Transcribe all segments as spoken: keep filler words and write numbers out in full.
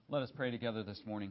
Let us pray together this morning.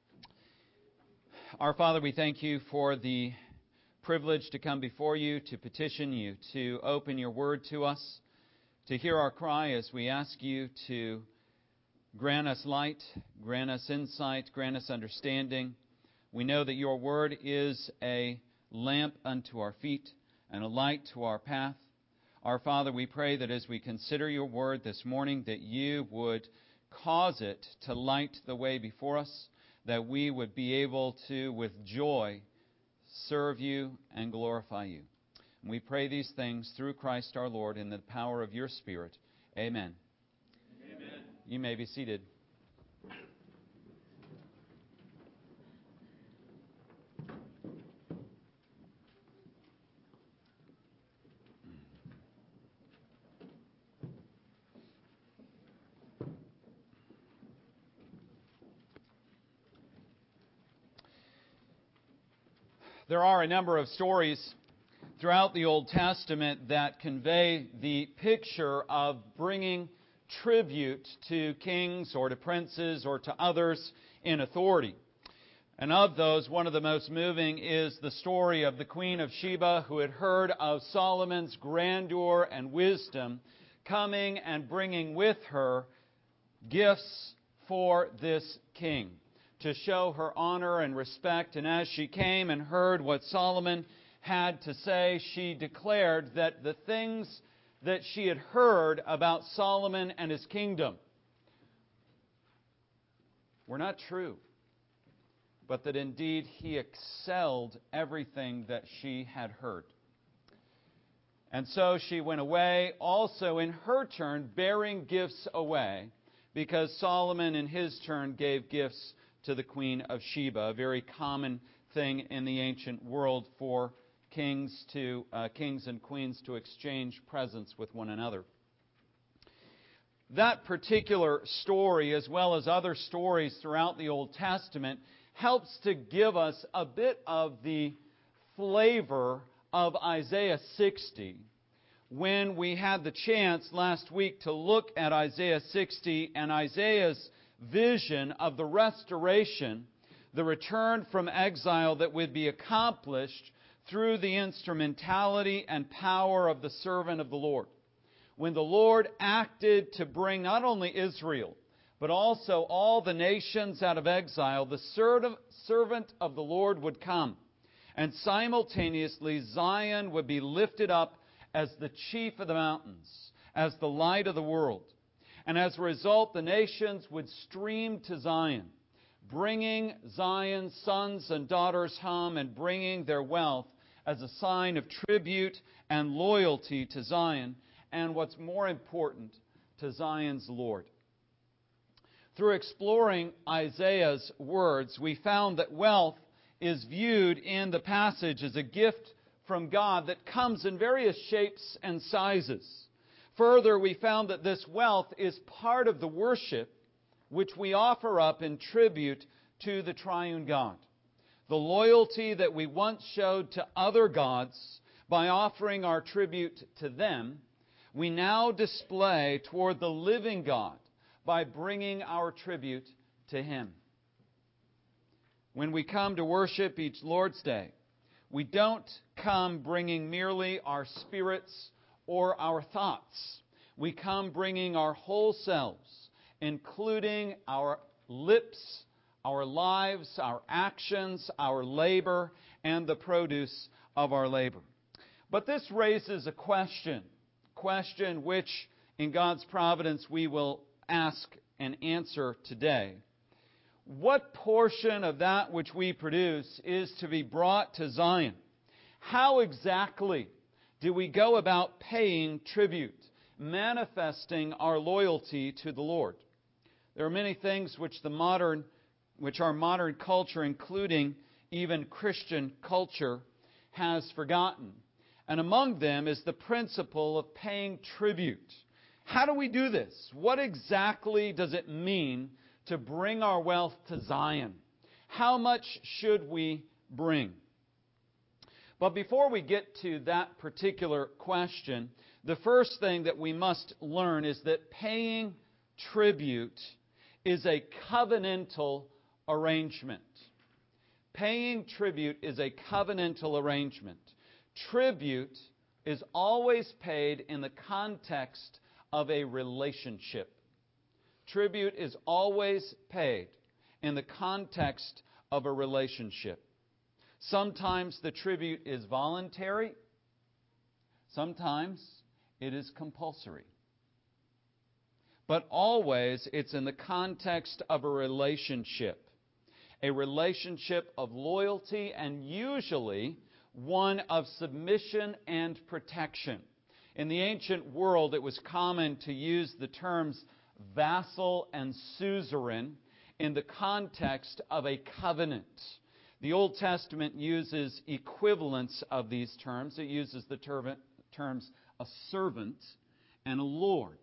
Our Father, we thank you for the privilege to come before you, to petition you, to open your word to us, to hear our cry as we ask you to grant us light, grant us insight, grant us understanding. We know that your word is a lamp unto our feet and a light to our path. Our Father, we pray that as we consider your word this morning, that you would cause it to light the way before us, that we would be able to, with joy, serve you and glorify you. And we pray these things through Christ our Lord in the power of your Spirit. Amen. Amen. You may be seated. There are a number of stories throughout the Old Testament that convey the picture of bringing tribute to kings or to princes or to others in authority. And of those, one of the most moving is the story of the Queen of Sheba, who had heard of Solomon's grandeur and wisdom, coming and bringing with her gifts for this king, to show her honor and respect. And as she came and heard what Solomon had to say, she declared that the things that she had heard about Solomon and his kingdom were not true, but that indeed he excelled everything that she had heard. And so she went away, also in her turn bearing gifts away, because Solomon in his turn gave gifts to the Queen of Sheba, a very common thing in the ancient world for kings to uh, kings and queens to exchange presents with one another. That particular story, as well as other stories throughout the Old Testament, helps to give us a bit of the flavor of Isaiah sixty. When we had the chance last week to look at Isaiah sixty and Isaiah's vision of the restoration, the return from exile that would be accomplished through the instrumentality and power of the servant of the Lord. When the Lord acted to bring not only Israel, but also all the nations out of exile, the servant of the Lord would come. And simultaneously, Zion would be lifted up as the chief of the mountains, as the light of the world. And as a result, the nations would stream to Zion, bringing Zion's sons and daughters home and bringing their wealth as a sign of tribute and loyalty to Zion, and what's more important, to Zion's Lord. Through exploring Isaiah's words, we found that wealth is viewed in the passage as a gift from God that comes in various shapes and sizes. Further, we found that this wealth is part of the worship which we offer up in tribute to the triune God. The loyalty that we once showed to other gods by offering our tribute to them, we now display toward the living God by bringing our tribute to Him. When we come to worship each Lord's Day, we don't come bringing merely our spirits or our thoughts. We come bringing our whole selves, including our lips, our lives, our actions, our labor, and the produce of our labor. But this raises a question, question which, in God's providence, we will ask and answer today. What portion of that which we produce is to be brought to Zion? How exactly do we go about paying tribute, manifesting our loyalty to the Lord? There are many things which the modern, which our modern culture, including even Christian culture, has forgotten. And among them is the principle of paying tribute. How do we do this? What exactly does it mean to bring our wealth to Zion? How much should we bring? But before we get to that particular question, the first thing that we must learn is that paying tribute is a covenantal arrangement. Paying tribute is a covenantal arrangement. Tribute is always paid in the context of a relationship. Tribute is always paid in the context of a relationship. Sometimes the tribute is voluntary. Sometimes it is compulsory. But always it's in the context of a relationship. A relationship of loyalty, and usually one of submission and protection. In the ancient world, it was common to use the terms vassal and suzerain in the context of a covenant. The Old Testament uses equivalents of these terms. It uses the ter- terms a servant and a lord.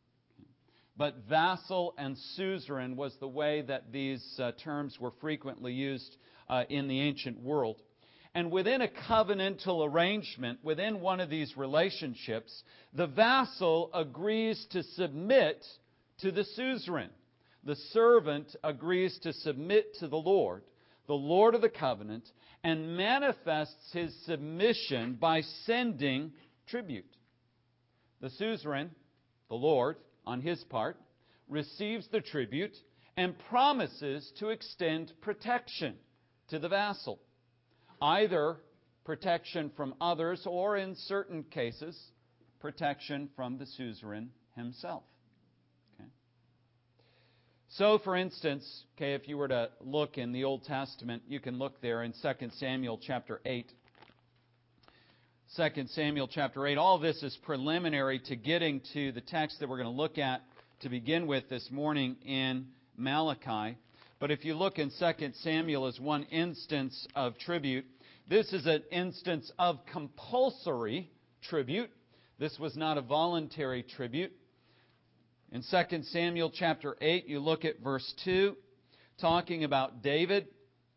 But vassal and suzerain was the way that these uh, terms were frequently used uh, in the ancient world. And within a covenantal arrangement, within one of these relationships, the vassal agrees to submit to the suzerain. The servant agrees to submit to the Lord, the Lord of the covenant, and manifests his submission by sending tribute. The suzerain, the Lord, on his part, receives the tribute and promises to extend protection to the vassal. Either protection from others or, in certain cases, protection from the suzerain himself. Okay. So, for instance, okay, if you were to look in the Old Testament, you can look there in Second Samuel chapter eight. Second Samuel chapter eight. All this is preliminary to getting to the text that we're going to look at to begin with this morning in Malachi. But if you look in Second Samuel as one instance of tribute, this is an instance of compulsory tribute. This was not a voluntary tribute. In Second Samuel chapter eight, you look at verse two, talking about David. It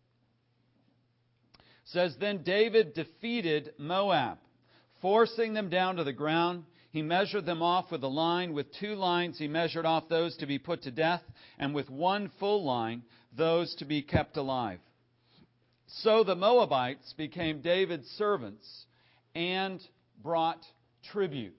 says, "Then David defeated Moab, forcing them down to the ground. He measured them off with a line. With two lines he measured off those to be put to death, and with one full line those to be kept alive. So the Moabites became David's servants and brought tribute."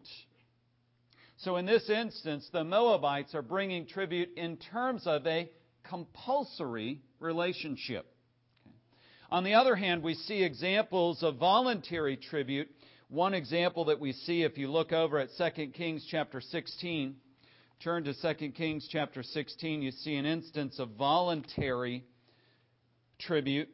So in this instance, the Moabites are bringing tribute in terms of a compulsory relationship. Okay. On the other hand, we see examples of voluntary tribute. One example that we see, if you look over at Second Kings chapter sixteen, turn to Second Kings chapter sixteen, you see an instance of voluntary tribute.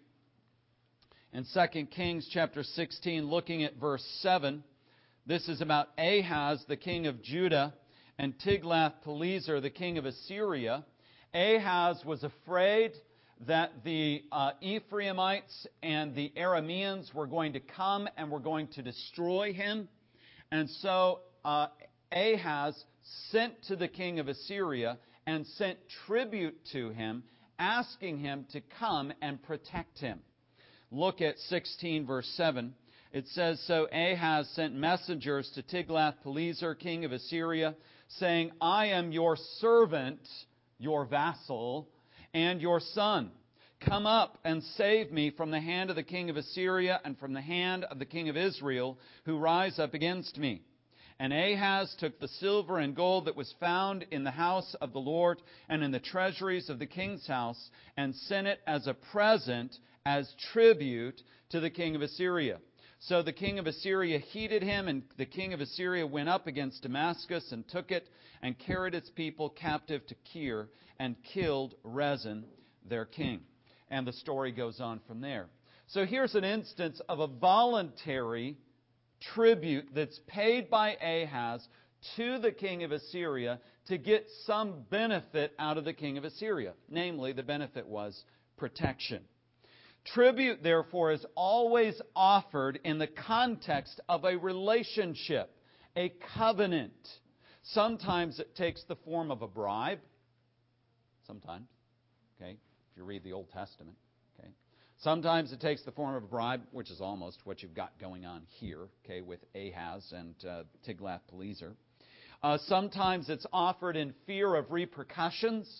In Second Kings chapter sixteen, looking at verse seven, this is about Ahaz, the king of Judah, and Tiglath-Pileser, the king of Assyria. Ahaz was afraid that the uh, Ephraimites and the Arameans were going to come and were going to destroy him. And so uh, Ahaz sent to the king of Assyria and sent tribute to him, asking him to come and protect him. Look at sixteen verse seven. It says, "So Ahaz sent messengers to Tiglath-Pileser, king of Assyria, saying, I am your servant, your vassal, and your son. Come up and save me from the hand of the king of Assyria and from the hand of the king of Israel, who rise up against me." And Ahaz took the silver and gold that was found in the house of the Lord and in the treasuries of the king's house, and sent it as a present, as tribute to the king of Assyria. So the king of Assyria heeded him, and the king of Assyria went up against Damascus and took it, and carried its people captive to Kir, and killed Rezin, their king. And the story goes on from there. So here's an instance of a voluntary tribute that's paid by Ahaz to the king of Assyria to get some benefit out of the king of Assyria. Namely, the benefit was protection. Tribute, therefore, is always offered in the context of a relationship, a covenant. Sometimes it takes the form of a bribe. Sometimes, okay, if you read the Old Testament. Okay. Sometimes it takes the form of a bribe, which is almost what you've got going on here, okay, with Ahaz and uh, Tiglath-Pileser. Uh, sometimes it's offered in fear of repercussions,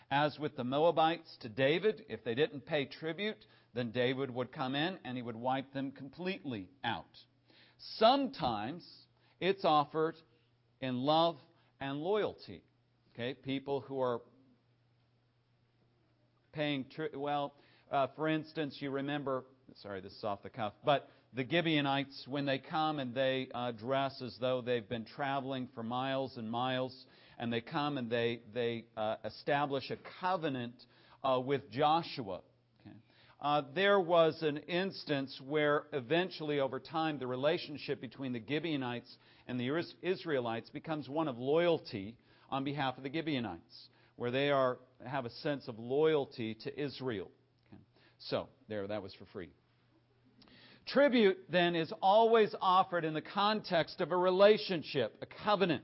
As with the Moabites to David, if they didn't pay tribute, then David would come in and he would wipe them completely out. Sometimes it's offered in love and loyalty. Okay, people who are paying, tri- well, uh, for instance, you remember, sorry, this is off the cuff, but the Gibeonites, when they come and they uh, dress as though they've been traveling for miles and miles, and they come and they, they uh, establish a covenant uh, with Joshua. Okay. Uh, there was an instance where eventually, over time, the relationship between the Gibeonites and the Israelites becomes one of loyalty on behalf of the Gibeonites, where they are have a sense of loyalty to Israel. Okay. So, there, that was for free. Tribute, then, is always offered in the context of a relationship, a covenant.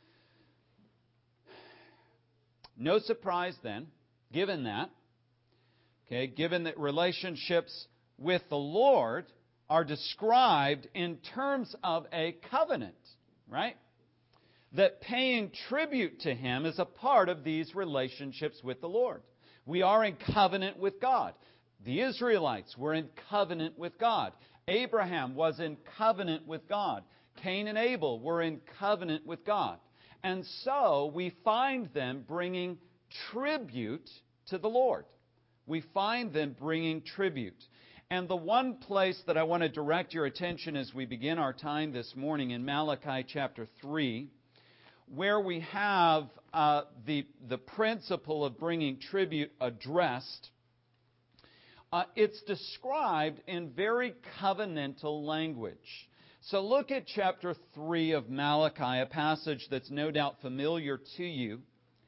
No surprise, then, given that, okay, given that relationships with the Lord are described in terms of a covenant, right? That paying tribute to Him is a part of these relationships with the Lord. We are in covenant with God. The Israelites were in covenant with God. Abraham was in covenant with God. Cain and Abel were in covenant with God. And so we find them bringing tribute to the Lord. We find them bringing tribute. And the one place that I want to direct your attention as we begin our time this morning in Malachi chapter three, where we have uh, the, the principle of bringing tribute addressed, uh, it's described in very covenantal language. So look at chapter three of Malachi, a passage that's no doubt familiar to you.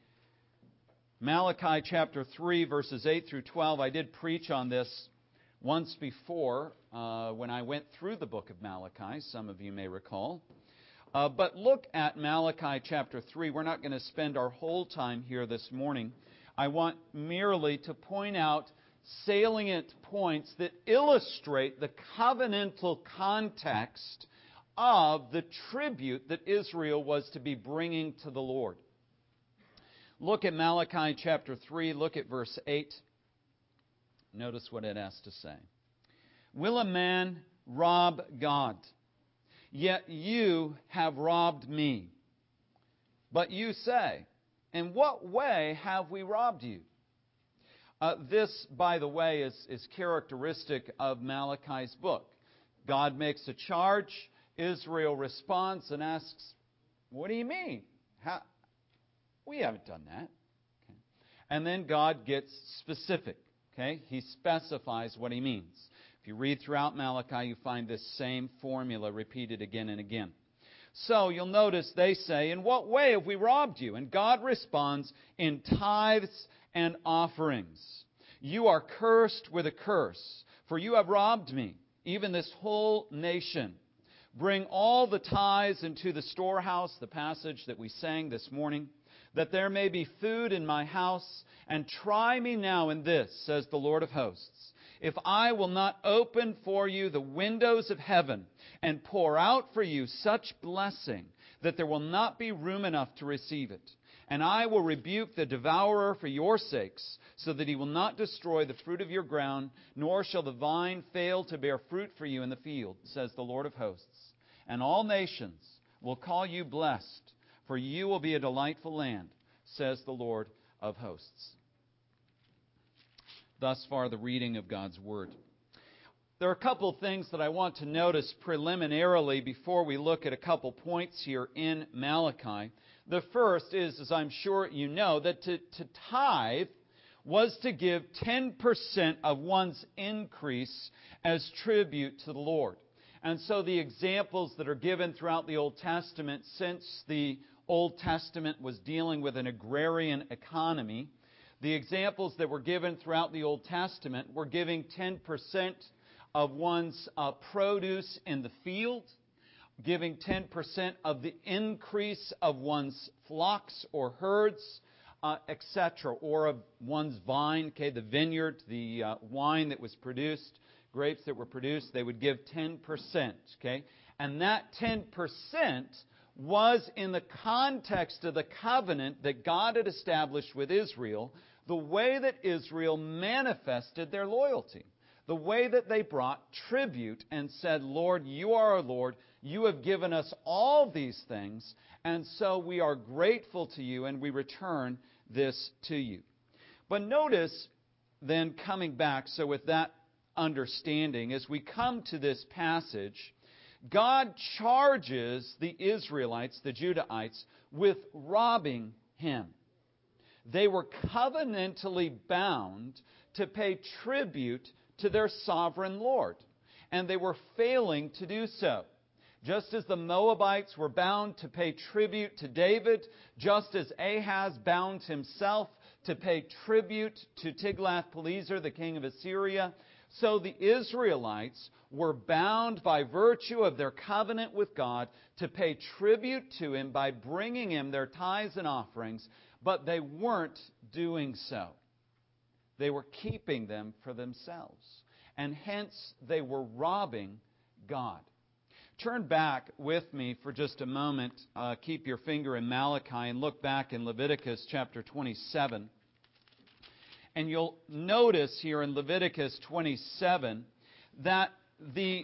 Malachi chapter three, verses eight through twelve. I did preach on this once before uh, when I went through the book of Malachi, some of you may recall. Uh, but look at Malachi chapter three. We're not going to spend our whole time here this morning. I want merely to point out salient points that illustrate the covenantal context of the tribute that Israel was to be bringing to the Lord. Look at Malachi chapter three, look at verse eight. Notice what it has to say. Will a man rob God? Yet you have robbed me. But you say, in what way have we robbed you? Uh, this, by the way, is, is characteristic of Malachi's book. God makes a charge. Israel responds and asks, what do you mean? How? We haven't done that. Okay. And then God gets specific. Okay? He specifies what He means. If you read throughout Malachi, you find this same formula repeated again and again. So you'll notice they say, in what way have we robbed you? And God responds, in tithes and offerings. You are cursed with a curse, for you have robbed me, even this whole nation. Bring all the tithes into the storehouse, the passage that we sang this morning, that there may be food in my house, and try me now in this, says the Lord of hosts, if I will not open for you the windows of heaven and pour out for you such blessing that there will not be room enough to receive it. And I will rebuke the devourer for your sakes, so that he will not destroy the fruit of your ground, nor shall the vine fail to bear fruit for you in the field, says the Lord of hosts. And all nations will call you blessed, for you will be a delightful land, says the Lord of hosts. Thus far, the reading of God's Word. There are a couple of things that I want to notice preliminarily before we look at a couple points here in Malachi. The first is, as I'm sure you know, that to, to tithe was to give ten percent of one's increase as tribute to the Lord. And so the examples that are given throughout the Old Testament, since the Old Testament was dealing with an agrarian economy, the examples that were given throughout the Old Testament were giving ten percent of one's uh, produce in the field, giving ten percent of the increase of one's flocks or herds, uh, et cetera, or of one's vine, okay, the vineyard, the uh, wine that was produced, grapes that were produced, they would give ten percent, okay? And that ten percent was in the context of the covenant that God had established with Israel, the way that Israel manifested their loyalty. The way that they brought tribute and said, Lord, you are our Lord. You have given us all these things, and so we are grateful to you, and we return this to you. But notice, then, coming back, so with that understanding, as we come to this passage, God charges the Israelites, the Judahites, with robbing Him. They were covenantally bound to pay tribute to their sovereign Lord, and they were failing to do so. Just as the Moabites were bound to pay tribute to David, just as Ahaz bound himself to pay tribute to Tiglath-Pileser, the king of Assyria, so the Israelites were bound by virtue of their covenant with God to pay tribute to Him by bringing Him their tithes and offerings, but they weren't doing so. They were keeping them for themselves, and hence they were robbing God. Turn back with me for just a moment. Uh, keep your finger in Malachi and look back in Leviticus chapter twenty-seven. And you'll notice here in Leviticus twenty-seven that the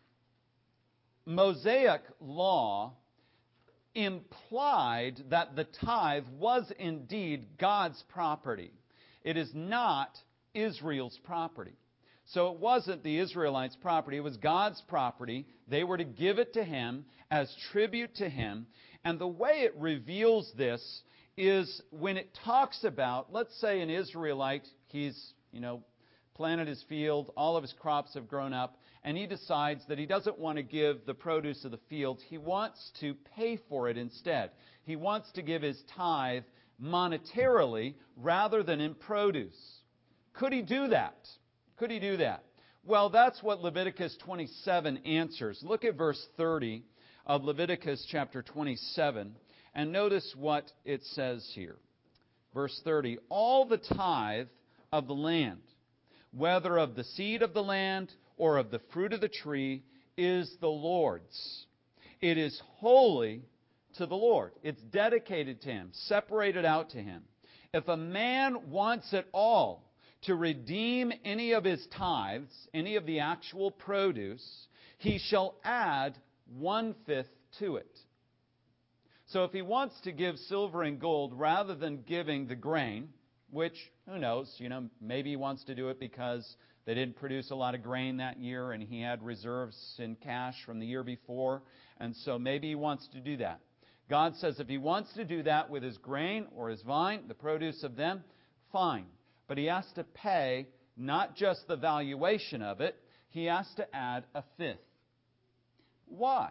Mosaic law implied that the tithe was indeed God's property. It is not Israel's property. So it wasn't the Israelites' property. It was God's property. They were to give it to Him as tribute to Him. And the way it reveals this is when it talks about, let's say an Israelite, he's, you know, planted his field, all of his crops have grown up, and he decides that he doesn't want to give the produce of the field. He wants to pay for it instead. He wants to give his tithe monetarily rather than in produce. Could he do that? Could he do that? Well, that's what Leviticus twenty-seven answers. Look at verse thirty of Leviticus chapter twenty-seven, and notice what it says here. Verse thirty, all the tithe of the land, whether of the seed of the land or of the fruit of the tree, is the Lord's. It is holy to the Lord. It's dedicated to Him, separated out to Him. If a man wants it all to redeem any of his tithes, any of the actual produce, he shall add one-fifth to it. So if he wants to give silver and gold rather than giving the grain, which, who knows, you know, maybe he wants to do it because they didn't produce a lot of grain that year and he had reserves in cash from the year before, and so maybe he wants to do that. God says if he wants to do that with his grain or his vine, the produce of them, fine. But he has to pay not just the valuation of it, he has to add a fifth. Why?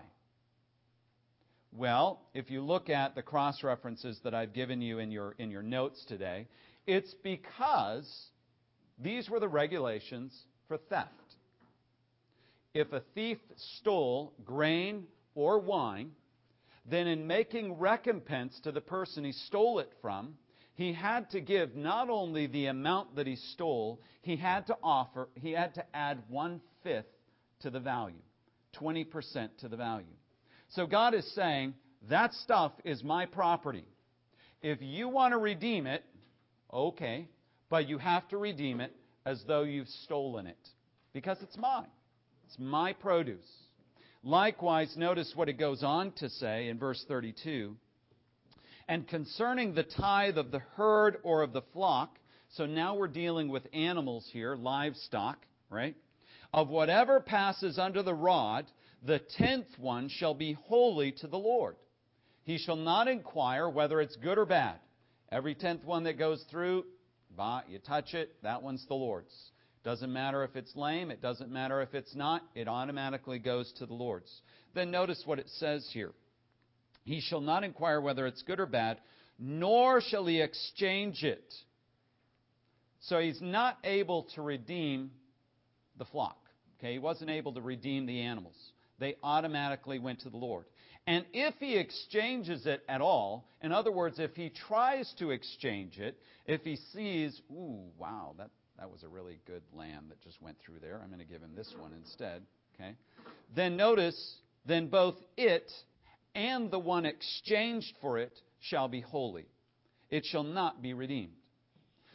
Well, if you look at the cross-references that I've given you in your, in your notes today, it's because these were the regulations for theft. If a thief stole grain or wine, then in making recompense to the person he stole it from, he had to give not only the amount that he stole, he had to offer, he had to add one-fifth to the value, twenty percent to the value. So God is saying, that stuff is my property. If you want to redeem it, okay, but you have to redeem it as though you've stolen it, because it's mine. It's my produce. Likewise, notice what it goes on to say in verse thirty-two. And concerning the tithe of the herd or of the flock, so now we're dealing with animals here, livestock, right? Of whatever passes under the rod, the tenth one shall be holy to the Lord. He shall not inquire whether it's good or bad. Every tenth one that goes through, bah, you touch it, that one's the Lord's. Doesn't matter if it's lame, it doesn't matter if it's not, it automatically goes to the Lord's. Then notice what it says here. He shall not inquire whether it's good or bad, nor shall he exchange it. So he's not able to redeem the flock. Okay, he wasn't able to redeem the animals. They automatically went to the Lord. And if he exchanges it at all, in other words, if he tries to exchange it, if he sees, ooh, wow, that, that was a really good lamb that just went through there, I'm going to give him this one instead. Okay, then notice, then both it and the one exchanged for it shall be holy. It shall not be redeemed.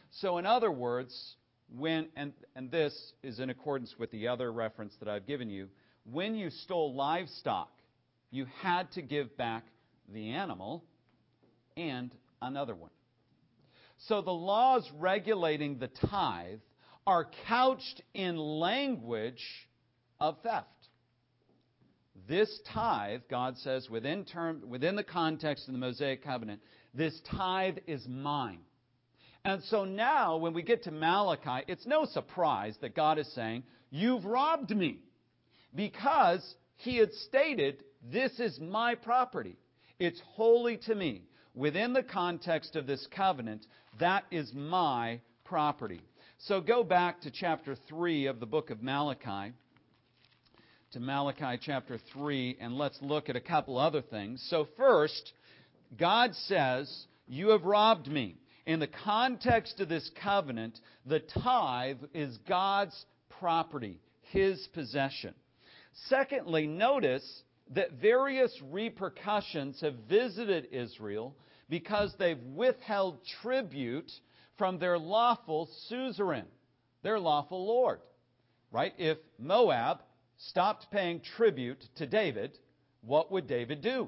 So in other words, when, and, and this is in accordance with the other reference that I've given you, when you stole livestock, you had to give back the animal and another one. So the laws regulating the tithe are couched in language of theft. This tithe, God says, within term, within the context of the Mosaic covenant, this tithe is mine. And so now, when we get to Malachi, it's no surprise that God is saying, you've robbed me. Because He had stated, this is my property. It's holy to me. Within the context of this covenant, that is my property. So go back to chapter three of the book of Malachi, to Malachi chapter three, and let's look at a couple other things. So first, God says, you have robbed me. In the context of this covenant, the tithe is God's property, His possession. Secondly, notice that various repercussions have visited Israel because they've withheld tribute from their lawful suzerain, their lawful lord. Right? If Moab stopped paying tribute to David, what would David do?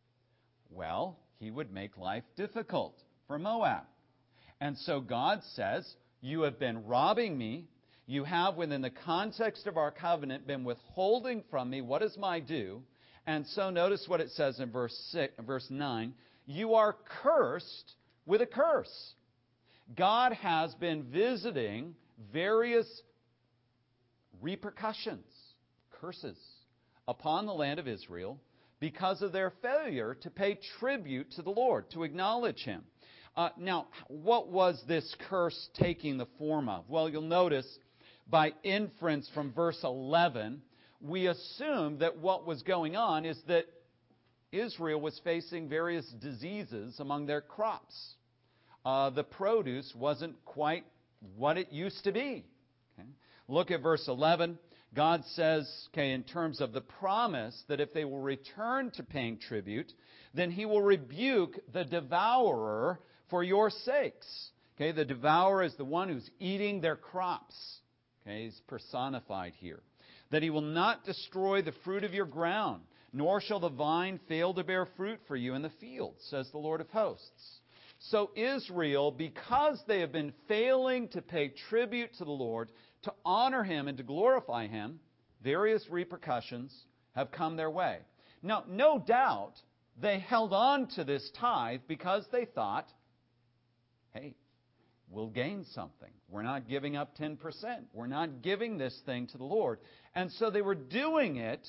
Well, he would make life difficult for Moab. And so God says, you have been robbing me. You have, within the context of our covenant, been withholding from me what is my due. And so notice what it says in verse six, verse nine. You are cursed with a curse. God has been visiting various repercussions, curses, upon the land of Israel because of their failure to pay tribute to the Lord, to acknowledge Him. Uh, now, what was this curse taking the form of? Well, you'll notice by inference from verse eleven, we assume that what was going on is that Israel was facing various diseases among their crops. Uh, the produce wasn't quite what it used to be. Okay? Look at verse eleven. God says, okay, in terms of the promise, that if they will return to paying tribute, then He will rebuke the devourer for your sakes. Okay, the devourer is the one who's eating their crops. Okay, he's personified here. That He will not destroy the fruit of your ground, nor shall the vine fail to bear fruit for you in the field, says the Lord of hosts. So Israel, because they have been failing to pay tribute to the Lord, to honor Him and to glorify Him, various repercussions have come their way. Now, no doubt, they held on to this tithe because they thought, hey, we'll gain something. We're not giving up ten percent. We're not giving this thing to the Lord. And so they were doing it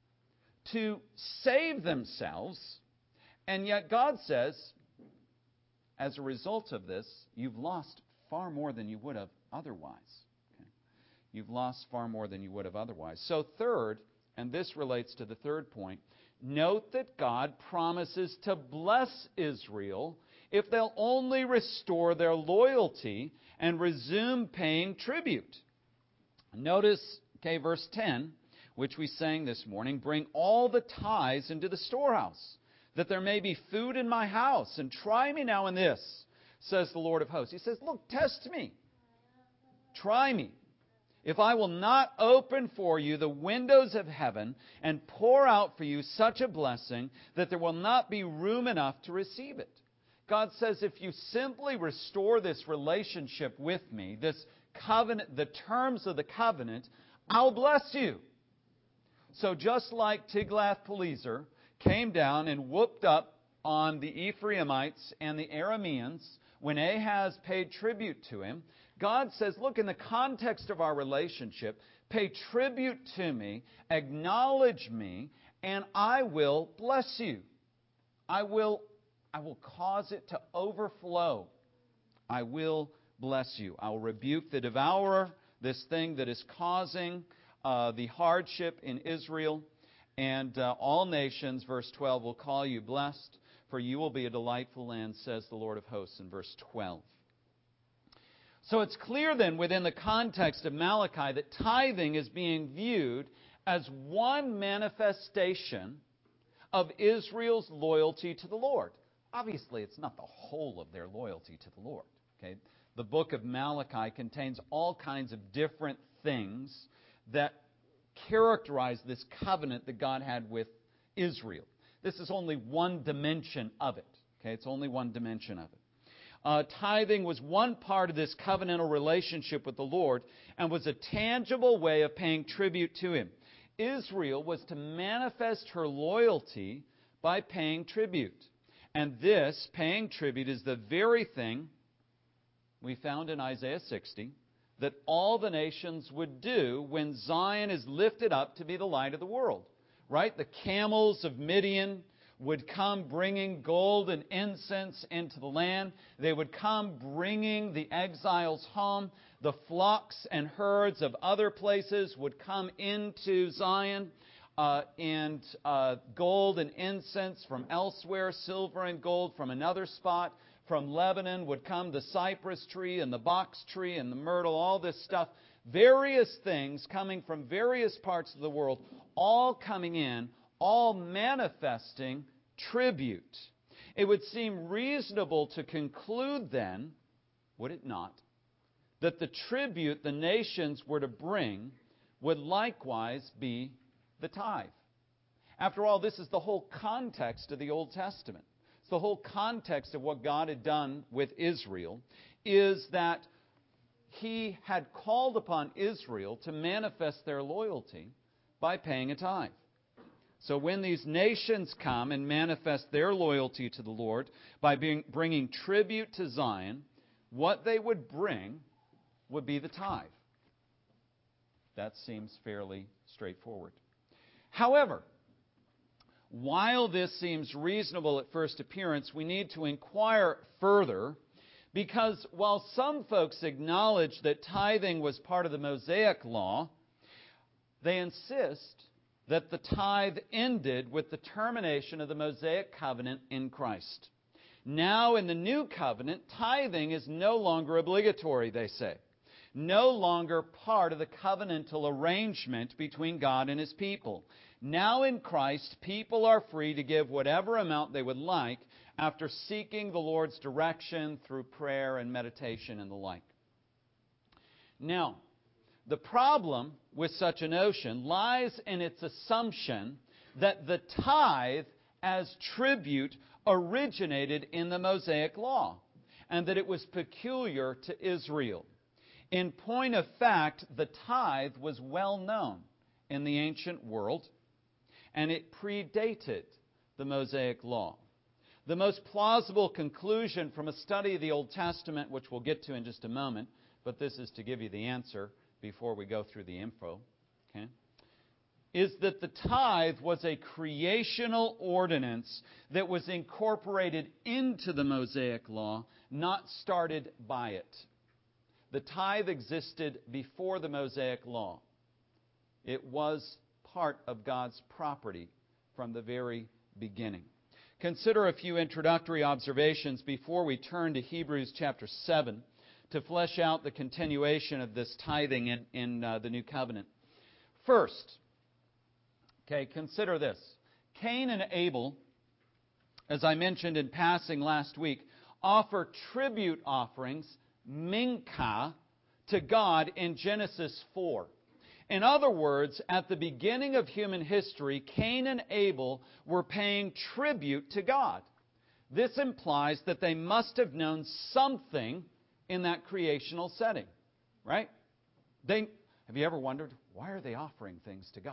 to save themselves. And yet God says, as a result of this, you've lost far more than you would have otherwise. Okay? You've lost far more than you would have otherwise. So third, and this relates to the third point, note that God promises to bless Israel if they'll only restore their loyalty and resume paying tribute. Notice, okay, verse ten, which we sang this morning, bring all the tithes into the storehouse, that there may be food in my house, and try me now in this, says the Lord of hosts. He says, look, test me. Try me. If I will not open for you the windows of heaven and pour out for you such a blessing that there will not be room enough to receive it. God says, if you simply restore this relationship with me, this covenant, the terms of the covenant, I'll bless you. So just like Tiglath-Pileser came down and whooped up on the Ephraimites and the Arameans when Ahaz paid tribute to him, God says, look, in the context of our relationship, pay tribute to me, acknowledge me, and I will bless you. I will I will cause it to overflow. I will bless you. I will rebuke the devourer, this thing that is causing uh, the hardship in Israel. And uh, all nations, verse twelve, will call you blessed, for you will be a delightful land, says the Lord of hosts, in verse twelve. So it's clear then within the context of Malachi that tithing is being viewed as one manifestation of Israel's loyalty to the Lord. Obviously, it's not the whole of their loyalty to the Lord. Okay? The book of Malachi contains all kinds of different things that characterize this covenant that God had with Israel. This is only one dimension of it. Okay, it's only one dimension of it. Uh, tithing was one part of this covenantal relationship with the Lord and was a tangible way of paying tribute to Him. Israel was to manifest her loyalty by paying tribute. And this, paying tribute, is the very thing we found in Isaiah sixty that all the nations would do when Zion is lifted up to be the light of the world. Right? The camels of Midian would come bringing gold and incense into the land. They would come bringing the exiles home. The flocks and herds of other places would come into Zion. Uh, and uh, gold and incense from elsewhere, silver and gold from another spot. From Lebanon would come the cypress tree and the box tree and the myrtle, all this stuff. Various things coming from various parts of the world, all coming in, all manifesting tribute. It would seem reasonable to conclude then, would it not, that the tribute the nations were to bring would likewise be the tithe. After all, this is the whole context of the Old Testament. It's the whole context of what God had done with Israel, is that He had called upon Israel to manifest their loyalty by paying a tithe. So when these nations come and manifest their loyalty to the Lord by being, bringing tribute to Zion, what they would bring would be the tithe. That seems fairly straightforward. However, while this seems reasonable at first appearance, we need to inquire further, because while some folks acknowledge that tithing was part of the Mosaic law, they insist that the tithe ended with the termination of the Mosaic covenant in Christ. Now in the new covenant, tithing is no longer obligatory, they say. No longer part of the covenantal arrangement between God and His people. Now in Christ, people are free to give whatever amount they would like after seeking the Lord's direction through prayer and meditation and the like. Now, the problem with such a notion lies in its assumption that the tithe as tribute originated in the Mosaic law and that it was peculiar to Israel. In point of fact, the tithe was well known in the ancient world, and it predated the Mosaic law. The most plausible conclusion from a study of the Old Testament, which we'll get to in just a moment, but this is to give you the answer before we go through the info, okay, is that the tithe was a creational ordinance that was incorporated into the Mosaic law, not started by it. The tithe existed before the Mosaic law. It was part of God's property from the very beginning. Consider a few introductory observations before we turn to Hebrews chapter seven to flesh out the continuation of this tithing in, in uh, the New Covenant. First, okay, consider this. Cain and Abel, as I mentioned in passing last week, offer tribute offerings, mincha, to God in Genesis four. In other words, at the beginning of human history, Cain and Abel were paying tribute to God. This implies that they must have known something in that creational setting, right? They, have you ever wondered, why are they offering things to God?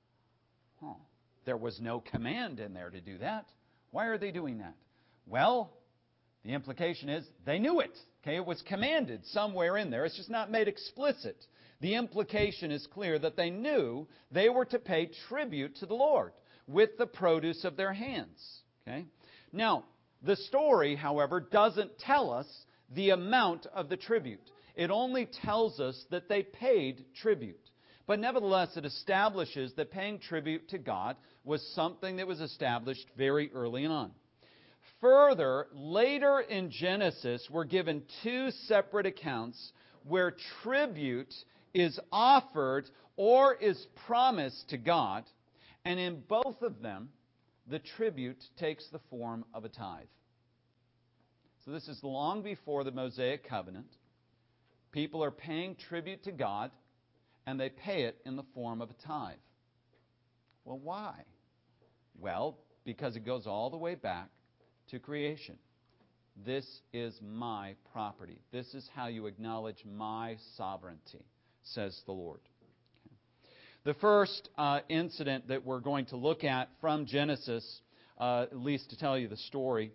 Huh. There was no command in there to do that. Why are they doing that? Well, the implication is they knew it. Okay, it was commanded somewhere in there. It's just not made explicit. The implication is clear that they knew they were to pay tribute to the Lord with the produce of their hands. Okay? Now, the story, however, doesn't tell us the amount of the tribute. It only tells us that they paid tribute. But nevertheless, it establishes that paying tribute to God was something that was established very early on. Further, later in Genesis, we're given two separate accounts where tribute is offered or is promised to God, and in both of them, the tribute takes the form of a tithe. So this is long before the Mosaic covenant. People are paying tribute to God, and they pay it in the form of a tithe. Well, why? Well, because it goes all the way back to creation. This is my property. This is how you acknowledge my sovereignty, says the Lord. Okay. The first uh, incident that we're going to look at from Genesis, uh, at least to tell you the story,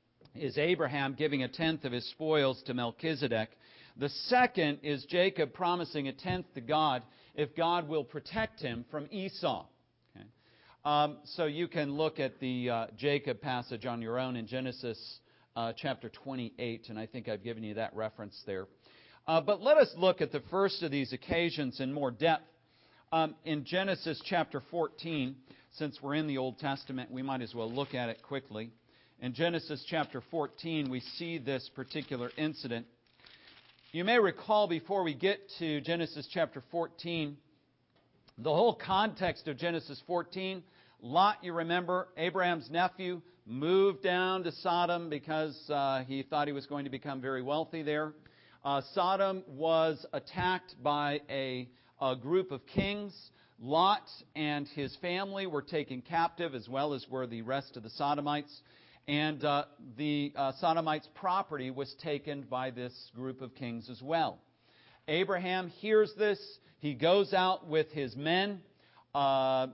is Abraham giving a tenth of his spoils to Melchizedek. The second is Jacob promising a tenth to God if God will protect him from Esau. Okay. Um, so you can look at the uh, Jacob passage on your own in Genesis uh, chapter twenty-eight, and I think I've given you that reference there. Uh, but let us look at the first of these occasions in more depth. Um, in Genesis chapter fourteen, since we're in the Old Testament, we might as well look at it quickly. In Genesis chapter fourteen, we see this particular incident. You may recall before we get to Genesis chapter fourteen, the whole context of Genesis fourteen, Lot, you remember, Abraham's nephew, moved down to Sodom because uh, he thought he was going to become very wealthy there. Uh, Sodom was attacked by a, a group of kings. Lot and his family were taken captive, as well as were the rest of the Sodomites. And uh, the uh, Sodomites' property was taken by this group of kings as well. Abraham hears this. He goes out with his men, uh,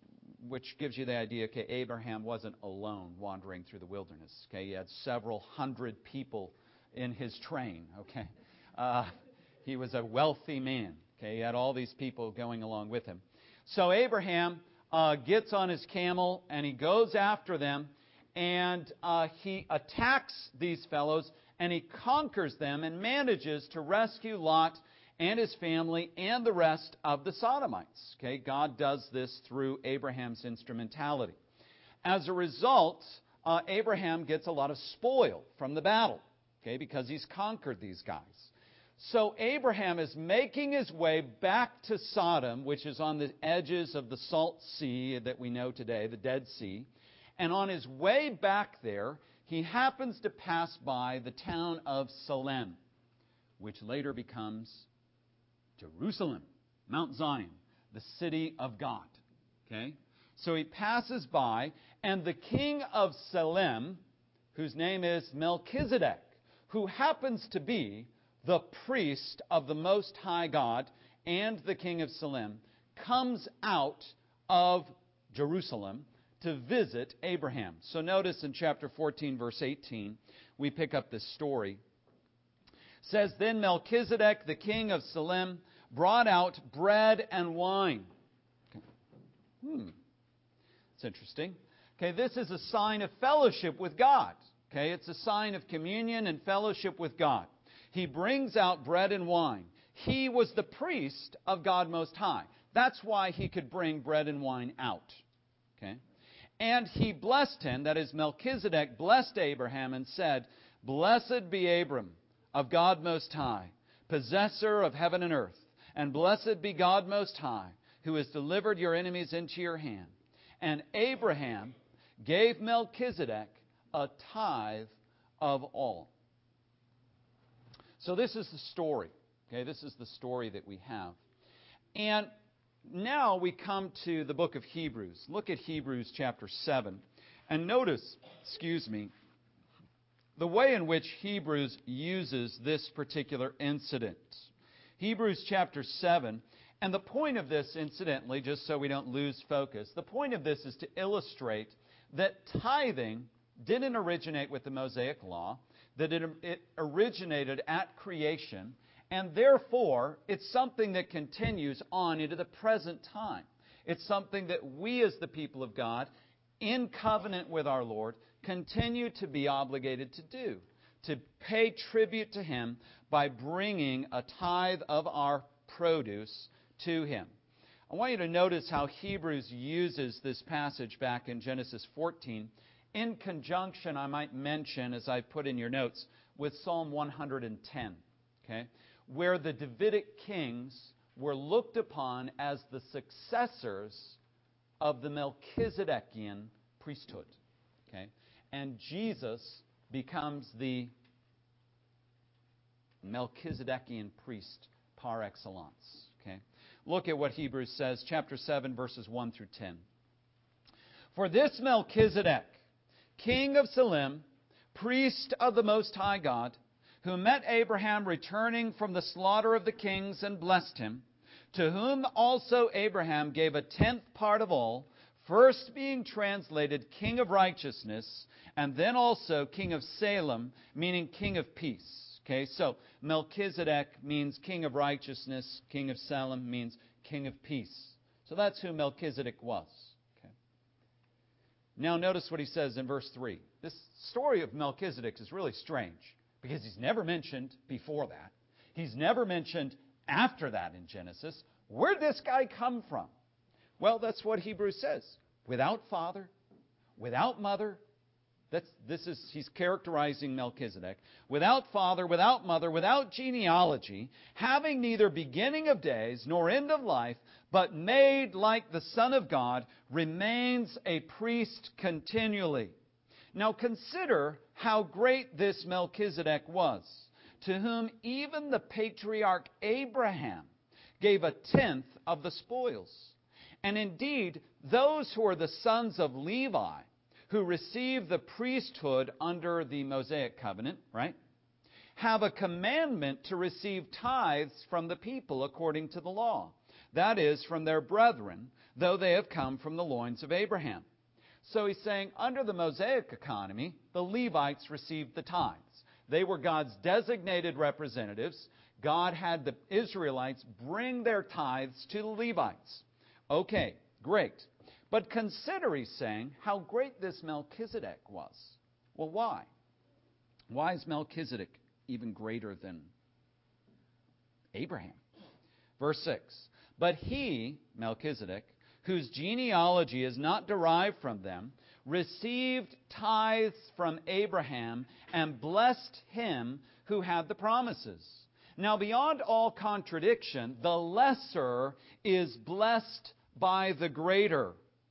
which gives you the idea, okay, Abraham wasn't alone wandering through the wilderness. Okay, he had several hundred people in his train. Okay, uh, he was a wealthy man. Okay, he had all these people going along with him. So Abraham uh, gets on his camel and he goes after them. And uh, he attacks these fellows, and he conquers them and manages to rescue Lot and his family and the rest of the Sodomites. Okay, God does this through Abraham's instrumentality. As a result, uh, Abraham gets a lot of spoil from the battle, okay, because he's conquered these guys. So Abraham is making his way back to Sodom, which is on the edges of the Salt Sea that we know today, the Dead Sea. And on his way back there, he happens to pass by the town of Salem, which later becomes Jerusalem, Mount Zion, the city of God. Okay? So he passes by, and the king of Salem, whose name is Melchizedek, who happens to be the priest of the Most High God and the king of Salem, comes out of Jerusalem to visit Abraham. So notice in chapter fourteen, verse eighteen, we pick up this story. It says, Then Melchizedek, the king of Salem, brought out bread and wine. Okay. Hmm. It's interesting. Okay, this is a sign of fellowship with God. Okay, it's a sign of communion and fellowship with God. He brings out bread and wine. He was the priest of God Most High. That's why he could bring bread and wine out. Okay. And he blessed him, that is, Melchizedek blessed Abraham and said, Blessed be Abram of God Most High, possessor of heaven and earth, and blessed be God Most High, who has delivered your enemies into your hand. And Abraham gave Melchizedek a tithe of all. So this is the story. Okay, this is the story that we have. And now we come to the book of Hebrews. Look at Hebrews chapter seven. And notice, excuse me, the way in which Hebrews uses this particular incident. Hebrews chapter seven. And the point of this, incidentally, just so we don't lose focus, the point of this is to illustrate that tithing didn't originate with the Mosaic Law, that it, it originated at creation, and therefore it's something that continues on into the present time. It's something that we as the people of God, in covenant with our Lord, continue to be obligated to do, to pay tribute to Him by bringing a tithe of our produce to Him. I want you to notice how Hebrews uses this passage back in Genesis fourteen in conjunction, I might mention, as I put in your notes, with Psalm one hundred ten, okay, where the Davidic kings were looked upon as the successors of the Melchizedekian priesthood. Okay? And Jesus becomes the Melchizedekian priest par excellence. Okay? Look at what Hebrews says, chapter seven, verses one through ten. For this Melchizedek, king of Salem, priest of the Most High God, who met Abraham returning from the slaughter of the kings and blessed him, to whom also Abraham gave a tenth part of all, first being translated King of Righteousness, and then also King of Salem, meaning King of Peace. Okay, so Melchizedek means King of Righteousness. King of Salem means King of Peace. So that's who Melchizedek was. Okay. Now notice what he says in verse three. This story of Melchizedek is really strange because he's never mentioned before that. He's never mentioned after that in Genesis. Where'd this guy come from? Well, that's what Hebrews says. Without father, without mother. That's, this is, he's characterizing Melchizedek. Without father, without mother, without genealogy, having neither beginning of days nor end of life, but made like the Son of God, remains a priest continually. Now consider how great this Melchizedek was, to whom even the patriarch Abraham gave a tenth of the spoils. And indeed, those who are the sons of Levi, who receive the priesthood under the Mosaic covenant, right, have a commandment to receive tithes from the people according to the law. That is, from their brethren, though they have come from the loins of Abraham. So he's saying, under the Mosaic economy, the Levites received the tithes. They were God's designated representatives. God had the Israelites bring their tithes to the Levites. Okay, great. But consider, he's saying, how great this Melchizedek was. Well, why? Why is Melchizedek even greater than Abraham? Verse six. But he, Melchizedek, whose genealogy is not derived from them, received tithes from Abraham and blessed him who had the promises. Now, beyond all contradiction, the lesser is blessed by the greater.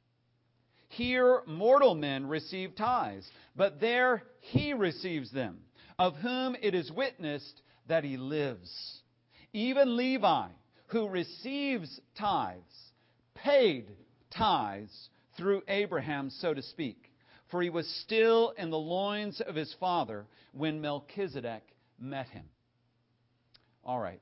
Here mortal men receive tithes, but there he receives them, of whom it is witnessed that he lives. Even Levi, who receives tithes, paid tithes through Abraham, so to speak, for he was still in the loins of his father when Melchizedek met him. All right.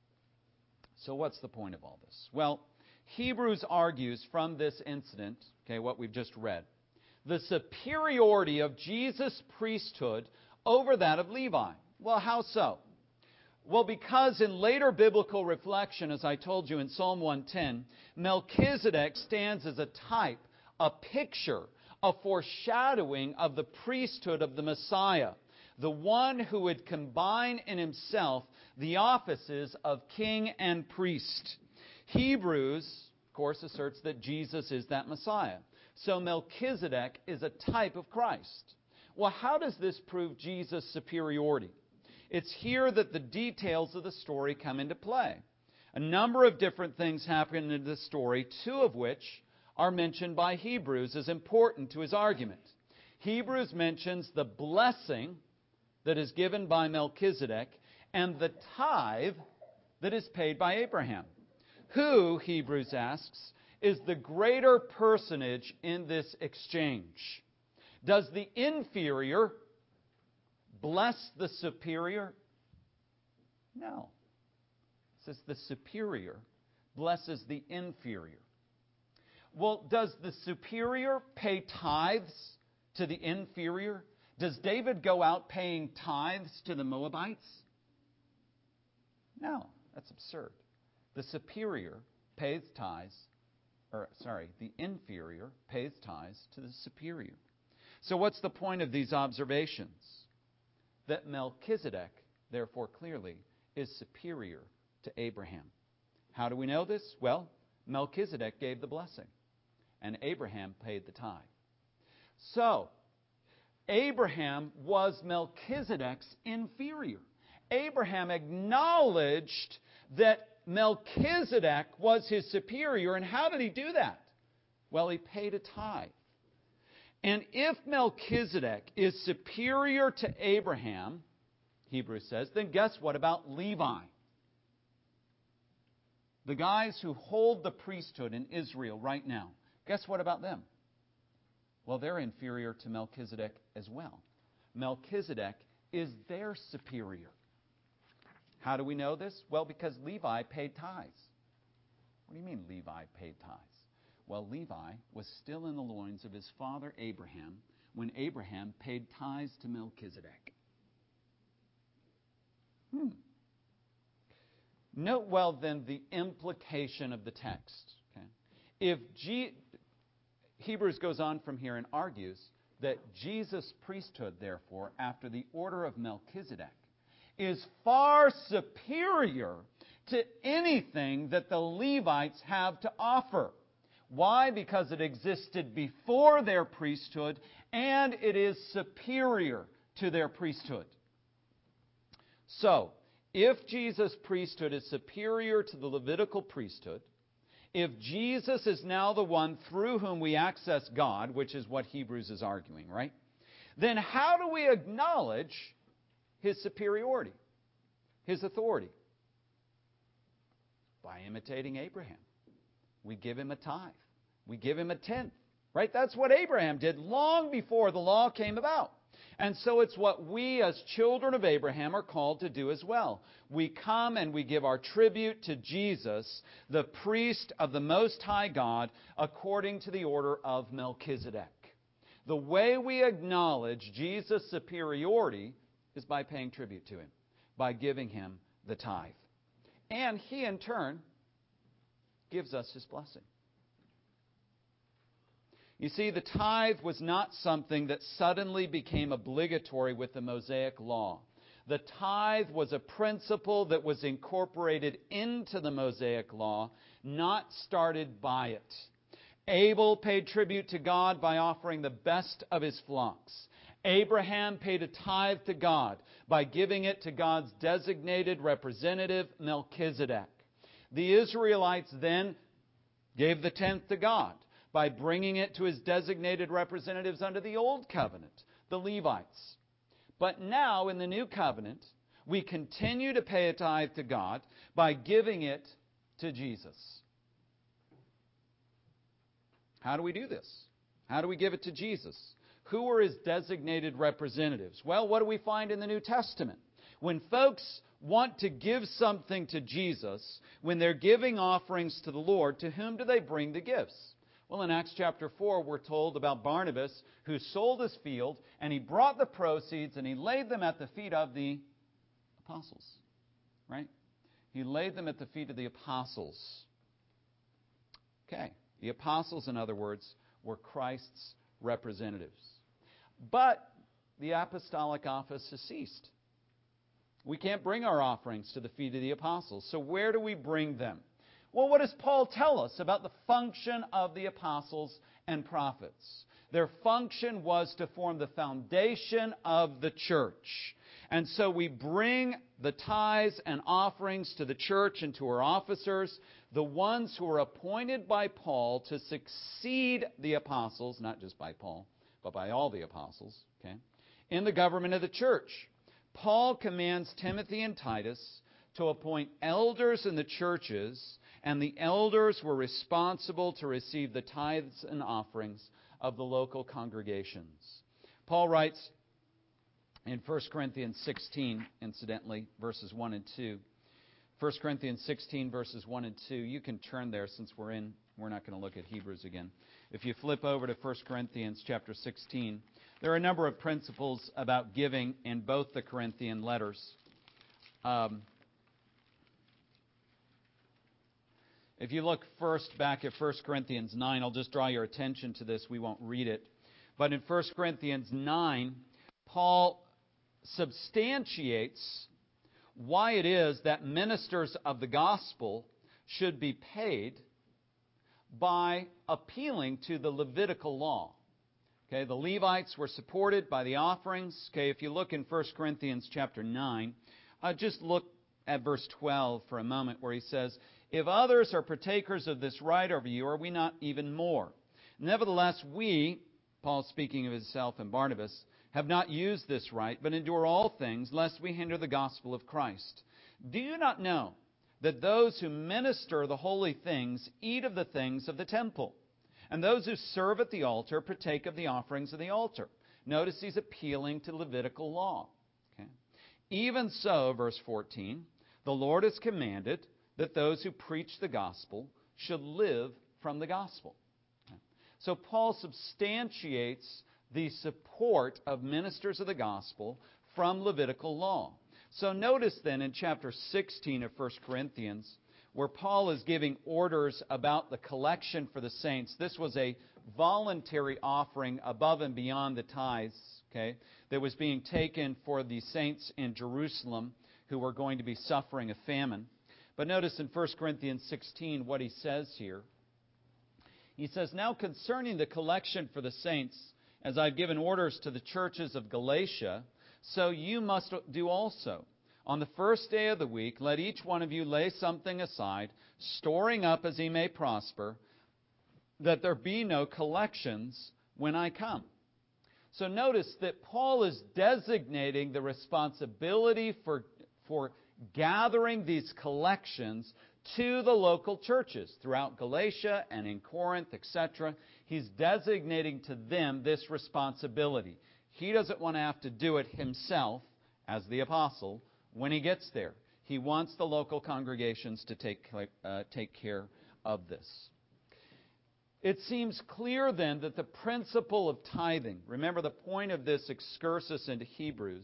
So what's the point of all this? Well, Hebrews argues from this incident, okay, what we've just read, the superiority of Jesus' priesthood over that of Levi. Well, how so? Well, because in later biblical reflection, as I told you in Psalm one ten, Melchizedek stands as a type, a picture, a foreshadowing of the priesthood of the Messiah, the one who would combine in himself the offices of king and priest. Hebrews, of course, asserts that Jesus is that Messiah. So Melchizedek is a type of Christ. Well, how does this prove Jesus' superiority? It's here that the details of the story come into play. A number of different things happen in this story, two of which are mentioned by Hebrews as important to his argument. Hebrews mentions the blessing that is given by Melchizedek and the tithe that is paid by Abraham. Who, Hebrews asks, is the greater personage in this exchange? Does the inferior bless the superior? No. It says the superior blesses the inferior. Well, does the superior pay tithes to the inferior? Does David go out paying tithes to the Moabites? No, that's absurd. The superior pays tithes, or sorry, the inferior pays tithes to the superior. So what's the point of these observations? That Melchizedek, therefore clearly, is superior to Abraham. How do we know this? Well, Melchizedek gave the blessing, and Abraham paid the tithe. So, Abraham was Melchizedek's inferior. Abraham acknowledged that Melchizedek was his superior. And how did he do that? Well, he paid a tithe. And if Melchizedek is superior to Abraham, Hebrews says, then guess what about Levi? The guys who hold the priesthood in Israel right now, guess what about them? Well, they're inferior to Melchizedek as well. Melchizedek is their superior. How do we know this? Well, because Levi paid tithes. What do you mean Levi paid tithes? Well, Levi was still in the loins of his father Abraham when Abraham paid tithes to Melchizedek. Hmm. Note well then the implication of the text. Okay? If G- Hebrews goes on from here and argues that Jesus' priesthood, therefore, after the order of Melchizedek, is far superior to anything that the Levites have to offer. Why? Because it existed before their priesthood and it is superior to their priesthood. So, if Jesus' priesthood is superior to the Levitical priesthood, if Jesus is now the one through whom we access God, which is what Hebrews is arguing, right? Then how do we acknowledge His superiority, His authority? By imitating Abraham. We give him a tithe. We give him a tenth. Right? That's what Abraham did long before the law came about. And so it's what we as children of Abraham are called to do as well. We come and we give our tribute to Jesus, the priest of the Most High God, according to the order of Melchizedek. The way we acknowledge Jesus' superiority is by paying tribute to him, by giving him the tithe. And he, in turn, gives us his blessing. You see, the tithe was not something that suddenly became obligatory with the Mosaic Law. The tithe was a principle that was incorporated into the Mosaic Law, not started by it. Abel paid tribute to God by offering the best of his flocks. Abraham paid a tithe to God by giving it to God's designated representative, Melchizedek. The Israelites then gave the tenth to God by bringing it to his designated representatives under the Old Covenant, the Levites. But now, in the New Covenant, we continue to pay a tithe to God by giving it to Jesus. How do we do this? How do we give it to Jesus? Who are his designated representatives? Well, what do we find in the New Testament? When folks want to give something to Jesus, when they're giving offerings to the Lord, to whom do they bring the gifts? Well, in Acts chapter four, we're told about Barnabas, who sold his field, and he brought the proceeds, and he laid them at the feet of the apostles. Right? He laid them at the feet of the apostles. Okay. The apostles, in other words, were Christ's representatives. But the apostolic office has ceased. We can't bring our offerings to the feet of the apostles. So where do we bring them? Well, what does Paul tell us about the function of the apostles and prophets? Their function was to form the foundation of the church. And so we bring the tithes and offerings to the church and to her officers, the ones who are appointed by Paul to succeed the apostles, not just by Paul, but by all the apostles, okay, in the government of the church. Paul commands Timothy and Titus to appoint elders in the churches, and the elders were responsible to receive the tithes and offerings of the local congregations. Paul writes in First Corinthians sixteen, incidentally, verses one and two. First Corinthians sixteen, verses one and two. You can turn there since we're in. We're not going to look at Hebrews again. If you flip over to First Corinthians chapter sixteen, there are a number of principles about giving in both the Corinthian letters. Um, if you look first back at First Corinthians nine, I'll just draw your attention to this. We won't read it. But in First Corinthians nine, Paul substantiates why it is that ministers of the gospel should be paid by appealing to the Levitical law. Okay, the Levites were supported by the offerings. Okay, if you look in First Corinthians chapter nine, uh, just look at verse twelve for a moment where he says, "If others are partakers of this right over you, are we not even more? Nevertheless, we," Paul speaking of himself and Barnabas, have not used this right, but endure all things, lest we hinder the gospel of Christ. Do you not know that those who minister the holy things eat of the things of the temple, and those who serve at the altar partake of the offerings of the altar? Notice he's appealing to Levitical law. Okay? Even so, verse fourteen, the Lord has commanded that those who preach the gospel should live from the gospel. Okay? So Paul substantiates the support of ministers of the gospel from Levitical law. So notice then in chapter sixteen of First Corinthians, where Paul is giving orders about the collection for the saints. This was a voluntary offering above and beyond the tithes, okay, that was being taken for the saints in Jerusalem who were going to be suffering a famine. But notice in First Corinthians sixteen what he says here. He says, "Now concerning the collection for the saints, as I've given orders to the churches of Galatia, so you must do also. On the first day of the week, let each one of you lay something aside, storing up as he may prosper, that there be no collections when I come." So notice that Paul is designating the responsibility for, for gathering these collections to the local churches throughout Galatia and in Corinth, et cetera. He's designating to them this responsibility. He doesn't want to have to do it himself as the apostle when he gets there. He wants the local congregations to take, uh, take care of this. It seems clear then that the principle of tithing, remember the point of this excursus into Hebrews,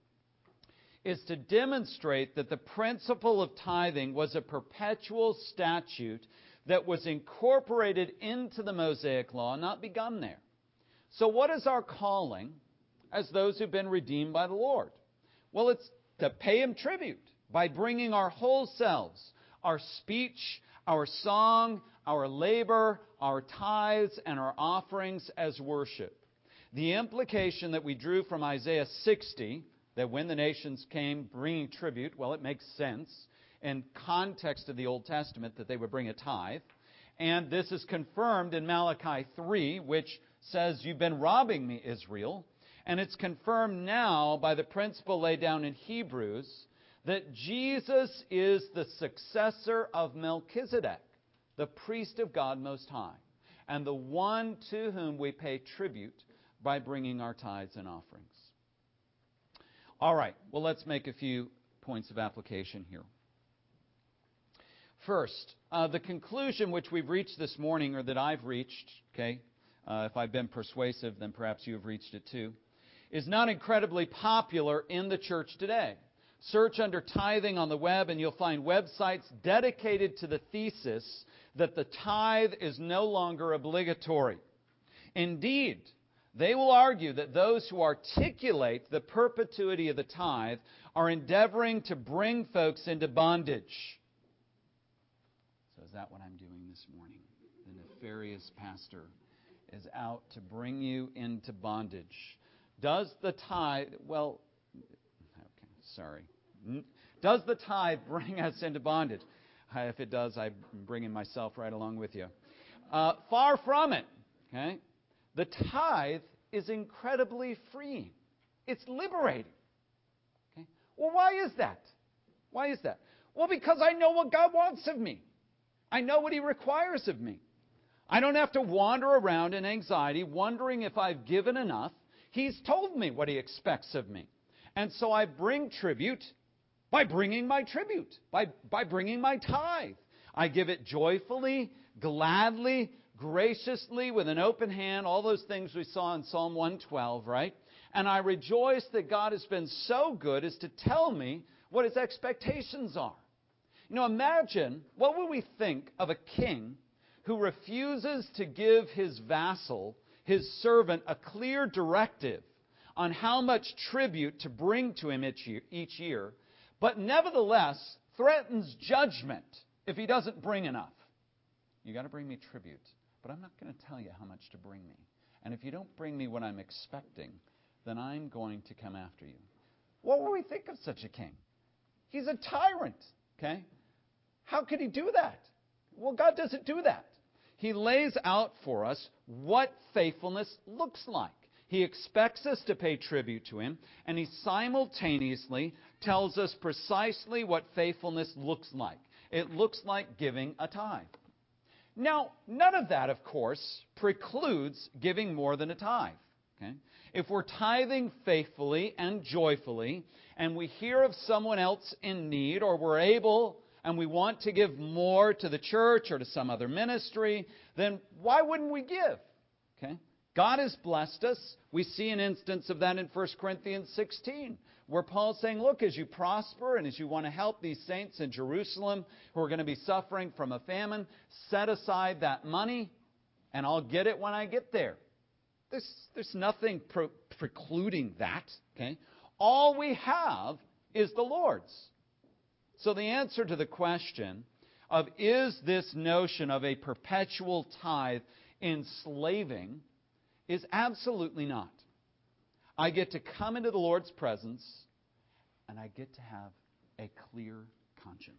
is to demonstrate that the principle of tithing was a perpetual statute that was incorporated into the Mosaic Law, not begun there. So what is our calling as those who've been redeemed by the Lord? Well, it's to pay Him tribute by bringing our whole selves, our speech, our song, our labor, our tithes, and our offerings as worship. The implication that we drew from Isaiah sixty, that when the nations came bringing tribute, well, it makes sense in context of the Old Testament that they would bring a tithe. And this is confirmed in Malachi three, which says, "You've been robbing me, Israel." And it's confirmed now by the principle laid down in Hebrews that Jesus is the successor of Melchizedek, the priest of God Most High, and the one to whom we pay tribute by bringing our tithes and offerings. All right, well, let's make a few points of application here. First, uh, the conclusion which we've reached this morning, or that I've reached, okay, uh, if I've been persuasive, then perhaps you have reached it too, is not incredibly popular in the church today. Search under tithing on the web and you'll find websites dedicated to the thesis that the tithe is no longer obligatory. Indeed, they will argue that those who articulate the perpetuity of the tithe are endeavoring to bring folks into bondage. So is that what I'm doing this morning? The nefarious pastor is out to bring you into bondage. Does the tithe, well, okay, sorry. Does the tithe bring us into bondage? If it does, I'm bringing myself right along with you. Uh, far from it. Okay? The tithe is incredibly freeing. It's liberating. Okay? Well, why is that? Why is that? Well, because I know what God wants of me. I know what He requires of me. I don't have to wander around in anxiety wondering if I've given enough. He's told me what He expects of me. And so I bring tribute by bringing my tribute, by, by bringing my tithe. I give it joyfully, gladly, graciously, with an open hand, all those things we saw in Psalm one twelve, right? And I rejoice that God has been so good as to tell me what His expectations are. You know, imagine, what would we think of a king who refuses to give his vassal, his servant, a clear directive on how much tribute to bring to him each year, each year, but nevertheless threatens judgment if he doesn't bring enough? You got to bring me tribute, but I'm not going to tell you how much to bring me. And if you don't bring me what I'm expecting, then I'm going to come after you. What would we think of such a king? He's a tyrant, okay? How could he do that? Well, God doesn't do that. He lays out for us what faithfulness looks like. He expects us to pay tribute to Him, and He simultaneously tells us precisely what faithfulness looks like. It looks like giving a tithe. Now, none of that, of course, precludes giving more than a tithe. Okay? If we're tithing faithfully and joyfully, and we hear of someone else in need, or we're able and we want to give more to the church or to some other ministry, then why wouldn't we give? Okay? God has blessed us. We see an instance of that in First Corinthians sixteen, where Paul's saying, look, as you prosper and as you want to help these saints in Jerusalem who are going to be suffering from a famine, set aside that money, and I'll get it when I get there. There's, there's nothing pre- precluding that. Okay? All we have is the Lord's. So the answer to the question of is this notion of a perpetual tithe enslaving is absolutely not. I get to come into the Lord's presence and I get to have a clear conscience.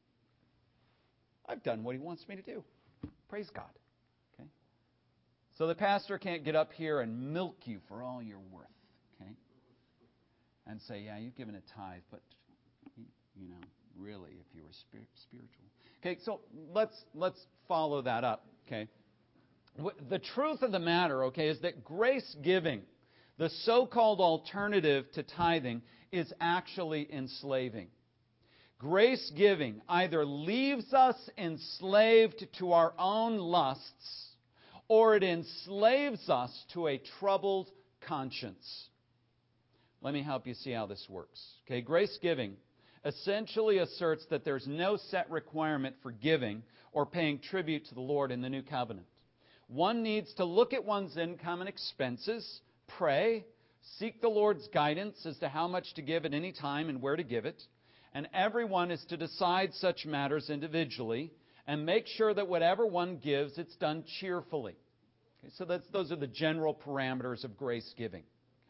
I've done what He wants me to do. Praise God. Okay? So the pastor can't get up here and milk you for all you're worth. Okay? And say, yeah, you've given a tithe, but, you know, really, if you were spiritual. Okay, so let's let's follow that up. Okay, the truth of the matter, okay, is that grace giving, the so-called alternative to tithing, is actually enslaving. Grace giving either leaves us enslaved to our own lusts, or it enslaves us to a troubled conscience. Let me help you see how this works. Okay, grace giving essentially asserts that there's no set requirement for giving or paying tribute to the Lord in the new covenant. One needs to look at one's income and expenses, pray, seek the Lord's guidance as to how much to give at any time and where to give it, and everyone is to decide such matters individually and make sure that whatever one gives, it's done cheerfully. Okay, so that's, those are the general parameters of grace giving.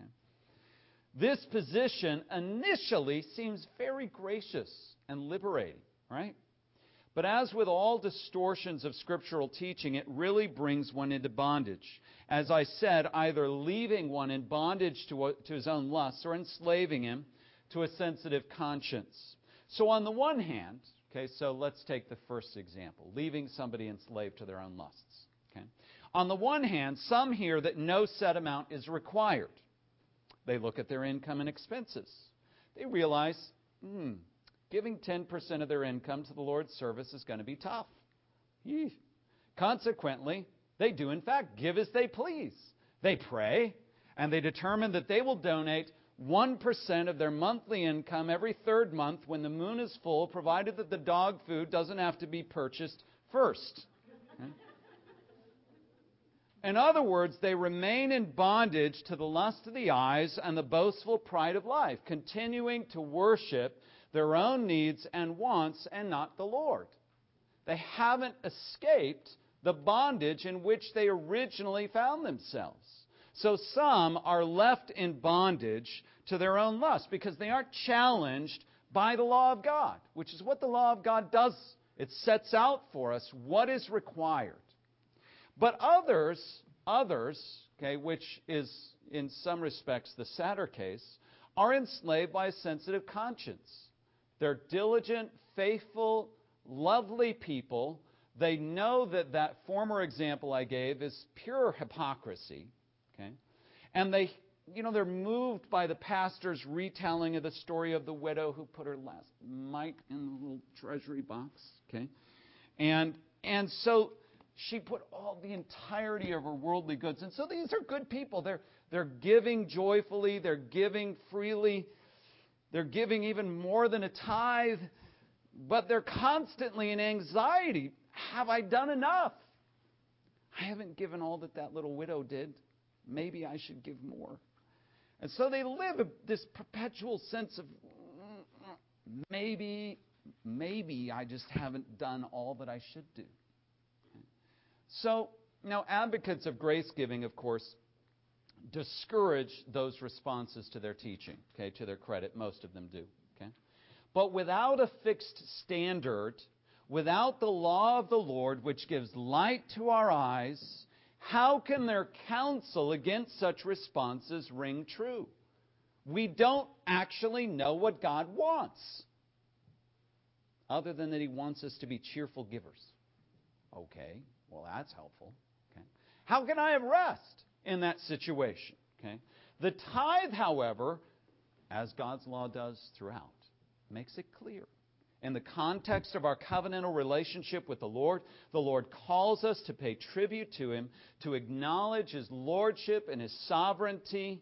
This position initially seems very gracious and liberating, right? But as with all distortions of scriptural teaching, it really brings one into bondage. As I said, either leaving one in bondage to, to his own lusts or enslaving him to a sensitive conscience. So on the one hand, okay, so let's take the first example, leaving somebody enslaved to their own lusts. Okay? On the one hand, some hear that no set amount is required. They look at their income and expenses. They realize, hmm, giving ten percent of their income to the Lord's service is going to be tough. Yee. Consequently, they do in fact give as they please. They pray, and they determine that they will donate one percent of their monthly income every third month when the moon is full, provided that the dog food doesn't have to be purchased first. Okay? In other words, they remain in bondage to the lust of the eyes and the boastful pride of life, continuing to worship their own needs and wants and not the Lord. They haven't escaped the bondage in which they originally found themselves. So some are left in bondage to their own lust because they aren't challenged by the law of God, which is what the law of God does. It sets out for us what is required. But others, others, okay, which is in some respects the sadder case, are enslaved by a sensitive conscience. They're diligent, faithful, lovely people. They know that that former example I gave is pure hypocrisy, okay? And they, you know, they're moved by the pastor's retelling of the story of the widow who put her last mite in the little treasury box, okay? And and so she put all the entirety of her worldly goods. And so these are good people. They're, they're giving joyfully. They're giving freely. They're giving even more than a tithe. But they're constantly in anxiety. Have I done enough? I haven't given all that that little widow did. Maybe I should give more. And so they live this perpetual sense of maybe, maybe I just haven't done all that I should do. So, now advocates of grace giving, of course, discourage those responses to their teaching. Okay, to their credit, most of them do. Okay, but without a fixed standard, without the law of the Lord, which gives light to our eyes, How can their counsel against such responses ring true? We don't actually know what God wants, other than that He wants us to be cheerful givers. Okay, well that's helpful. Okay. How can I have rest in that situation? Okay. The tithe, however, as God's law does throughout, makes it clear. In the context of our covenantal relationship with the Lord, the Lord calls us to pay tribute to Him, to acknowledge His lordship and His sovereignty,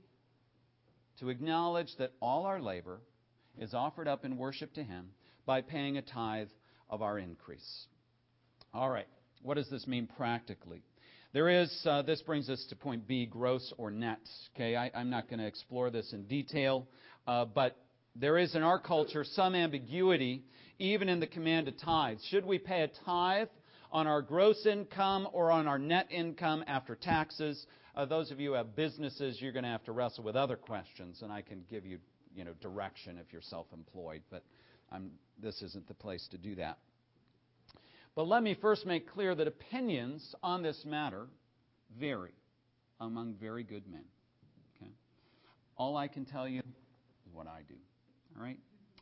to acknowledge that all our labor is offered up in worship to Him by paying a tithe of our increase. All right, what does this mean practically? There is, uh, this brings us to point B, gross or net. Okay, I, I'm not going to explore this in detail, uh, but there is in our culture some ambiguity, even in the command to tithe. Should we pay a tithe on our gross income or on our net income after taxes? Uh, those of you who have businesses, you're going to have to wrestle with other questions, and I can give you, you know, direction if you're self-employed, but I'm, this isn't the place to do that. But let me first make clear that opinions on this matter vary among very good men. Okay? All I can tell you is what I do. All right?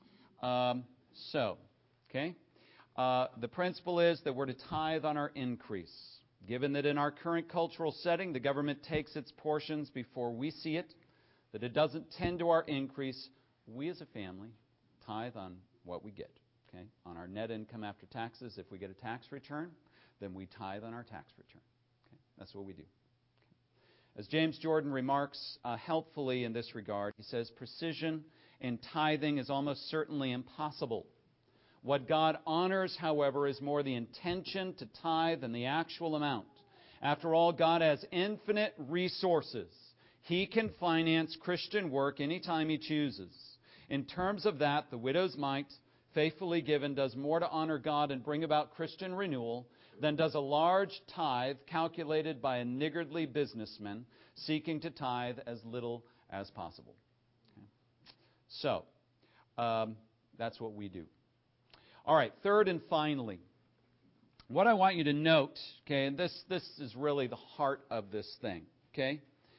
Um, so, okay? Uh, the principle is that we're to tithe on our increase. Given that in our current cultural setting, the government takes its portions before we see it, that it doesn't tend to our increase, we as a family tithe on what we get. Okay? On our net income after taxes, if we get a tax return, then we tithe on our tax return. Okay? That's what we do. Okay? As James Jordan remarks uh, helpfully in this regard, he says, precision in tithing is almost certainly impossible. What God honors, however, is more the intention to tithe than the actual amount. After all, God has infinite resources. He can finance Christian work anytime He chooses. In terms of that, the widow's mite, faithfully given, does more to honor God and bring about Christian renewal than does a large tithe calculated by a niggardly businessman seeking to tithe as little as possible. Okay. So, um, that's what we do. All right, third and finally, what I want you to note, okay, and this, this is really the heart of this thing, okay?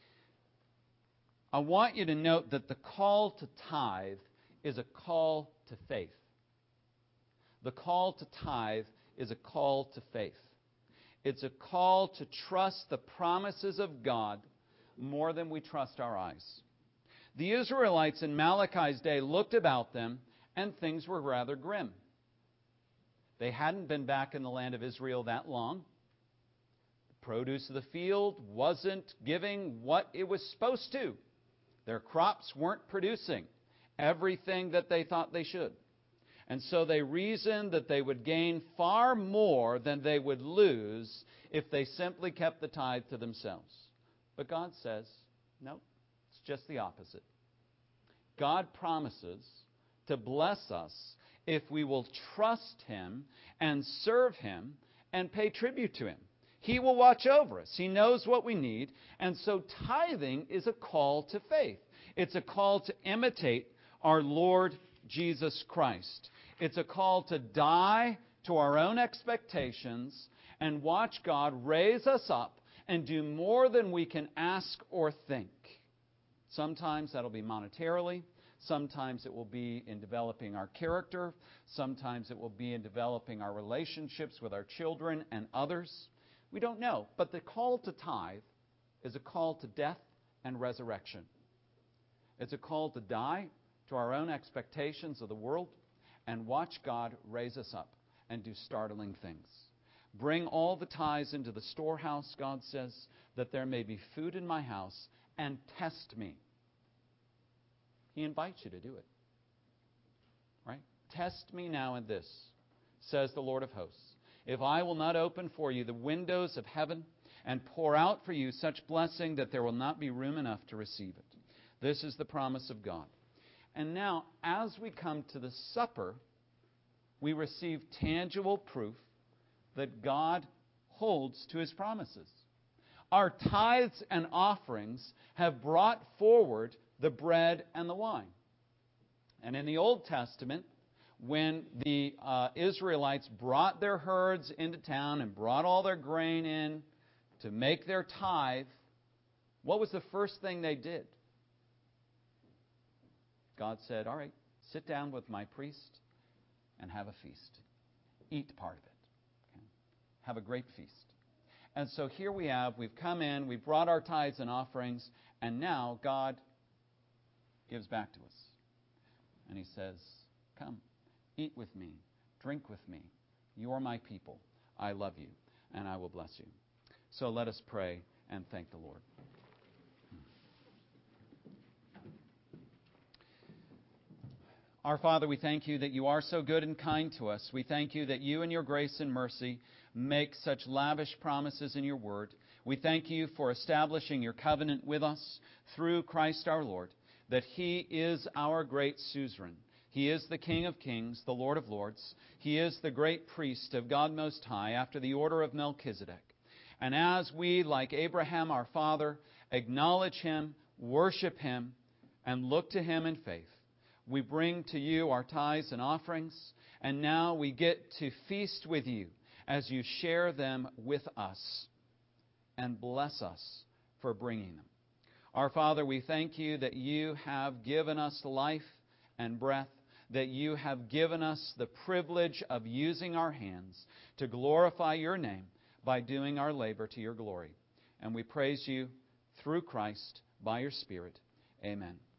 I want you to note that the call to tithe is a call to faith. The call to tithe is a call to faith. It's a call to trust the promises of God more than we trust our eyes. The Israelites in Malachi's day looked about them, and things were rather grim. They hadn't been back in the land of Israel that long. The produce of the field wasn't giving what it was supposed to. Their crops weren't producing everything that they thought they should. And so they reasoned that they would gain far more than they would lose if they simply kept the tithe to themselves. But God says, no, it's just the opposite. God promises to bless us if we will trust Him and serve Him and pay tribute to Him. He will watch over us. He knows what we need. And so tithing is a call to faith. It's a call to imitate our Lord Jesus Christ. It's a call to die to our own expectations and watch God raise us up and do more than we can ask or think. Sometimes that'll be monetarily. Sometimes it will be in developing our character. Sometimes it will be in developing our relationships with our children and others. We don't know. But the call to tithe is a call to death and resurrection. It's a call to die to our own expectations of the world and watch God raise us up and do startling things. Bring all the tithes into the storehouse, God says, that there may be food in my house, and test me. He invites you to do it. Right? Test me now in this, says the Lord of hosts. If I will not open for you the windows of heaven and pour out for you such blessing that there will not be room enough to receive it. This is the promise of God. And now, as we come to the supper, we receive tangible proof that God holds to His promises. Our tithes and offerings have brought forward the bread and the wine. And in the Old Testament, when the uh, Israelites brought their herds into town and brought all their grain in, to make their tithe, what was the first thing they did? God said, all right, sit down with my priest and have a feast. Eat part of it. Okay? Have a great feast. And so here we have, we've come in, we've brought our tithes and offerings, and now God gives back to us. And He says, come, eat with me, drink with me. You are my people. I love you, and I will bless you. So let us pray and thank the Lord. Our Father, we thank you that you are so good and kind to us. We thank you that you in your grace and mercy make such lavish promises in your word. We thank you for establishing your covenant with us through Christ our Lord, that He is our great suzerain. He is the King of kings, the Lord of lords. He is the great priest of God Most High after the order of Melchizedek. And as we, like Abraham our father, acknowledge Him, worship Him, and look to Him in faith, we bring to you our tithes and offerings, and now we get to feast with you as you share them with us and bless us for bringing them. Our Father, we thank you that you have given us life and breath, that you have given us the privilege of using our hands to glorify your name by doing our labor to your glory. And we praise you through Christ by your Spirit. Amen.